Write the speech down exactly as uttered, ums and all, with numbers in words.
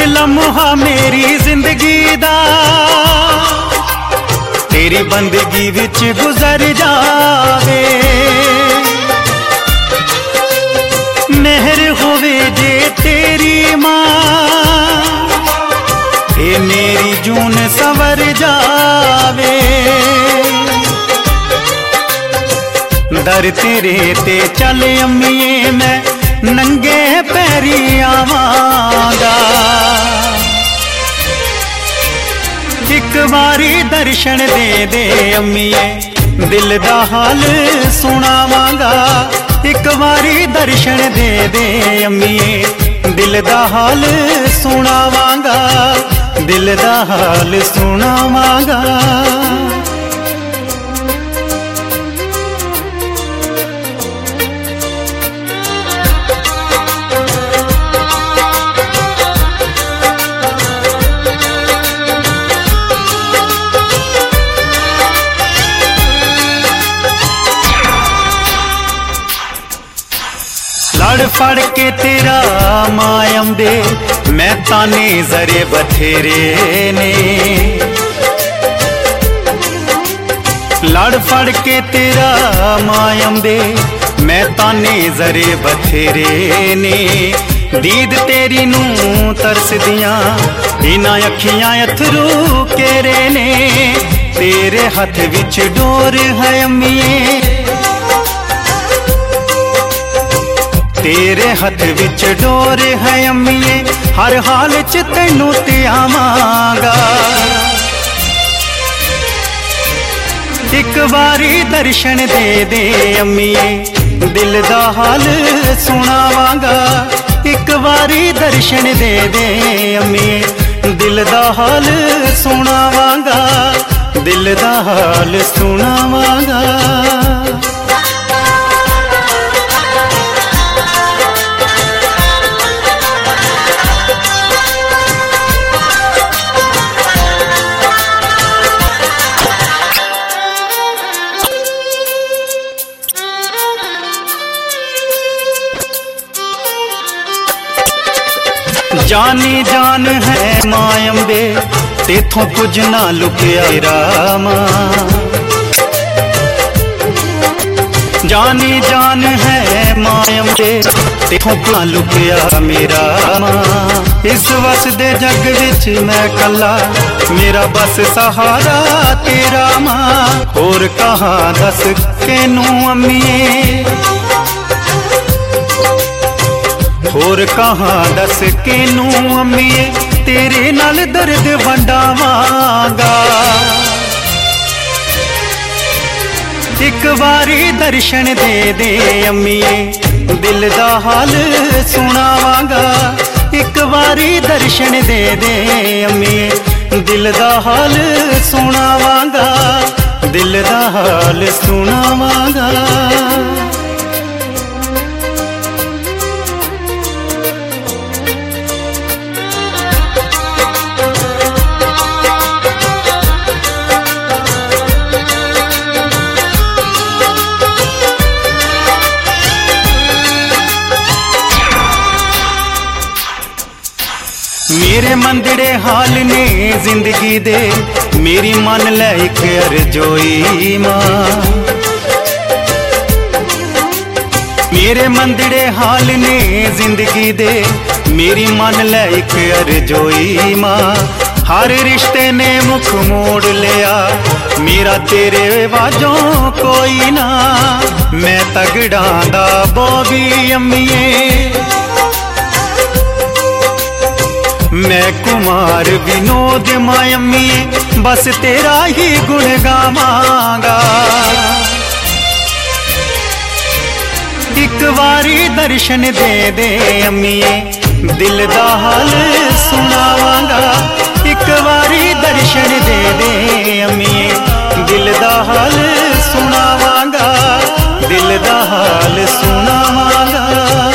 लम्हा मेरी जिंदगी दा तेरी बंदगी विच गुजर जावे। मेहर होवे जे तेरी मां ए मेरी जून संवर जावे। दर तेरे ते चल अम्मीए मैं नंगे पैरी आवांगा। एक बारी दर्शन दे दे अम्मीए दिल दा हाल सुनावांगा। एक बारी दर्शन दे दे अम्मीए दिल दा हाल सुनावांगा। दिल दा हाल सुनावांगा। लड़ फड़ के तेरा मायम दे मैं ताने जरे बथेरे ने। लड़ फड़ के तेरा मायम दे मैं ताने जरे बथेरे ने। दीद तेरी नू तरस दियां इना अखियां अथरू केरे ने। तेरे हथ विच डोर है अम्मीए तेरे हथ विच डोर है अम्मीए हर हाल च तैनू ते आवांगा। एक बारी दर्शन दे दे अम्मीए दिल दा हाल सुनावांगा। एक बारी दर्शन दे दे अम्मीए दिल दा हाल सुनावांगा। दिल दा हाल सुनावांगा। जानी जान है मायम दे तेथों कुछ ना लुकिया रामा। जानी जान है मायम दे तेथों कुछ ना लुकिया मेरा मां। इस वस दे जग विच मैं कला मेरा बस सहारा तेरा मां। होर कहाँ दस केनू अम्मीए होर कहाँ दस केनू अम्मीए तेरे नाल दर्द वंडावांगा। एक बारी दर्शन दे दे अम्मीए दिल दा हाल सुनावांगा। एक बारी दर्शन दे दे अम्मीए दिल दा हाल सुनावांगा। दिल दा हाल सुनावांगा। मेरे मंदड़े हाल ने जिंदगी दे मेरी मन लै इक अरजोई मां। मेरे मंदड़े हाल ने जिंदगी दे मेरी मन लै इक अरजोई मां। हर रिश्ते ने मुख मोड़ लिया मेरा तेरे वाजों कोई ना। मैं तगड़ा दा बोबी अम्मीए मैं कुमार विनोद मायम्मीए बस तेरा ही गुण गावांगा। एक बारी दर्शन दे दे अम्मीए दिल दा हाल सुनावांगा। एक बारी दर्शन दे दे अम्मीए दिल दा हाल सुनावांगा। दिल दा हाल सुनावांगा।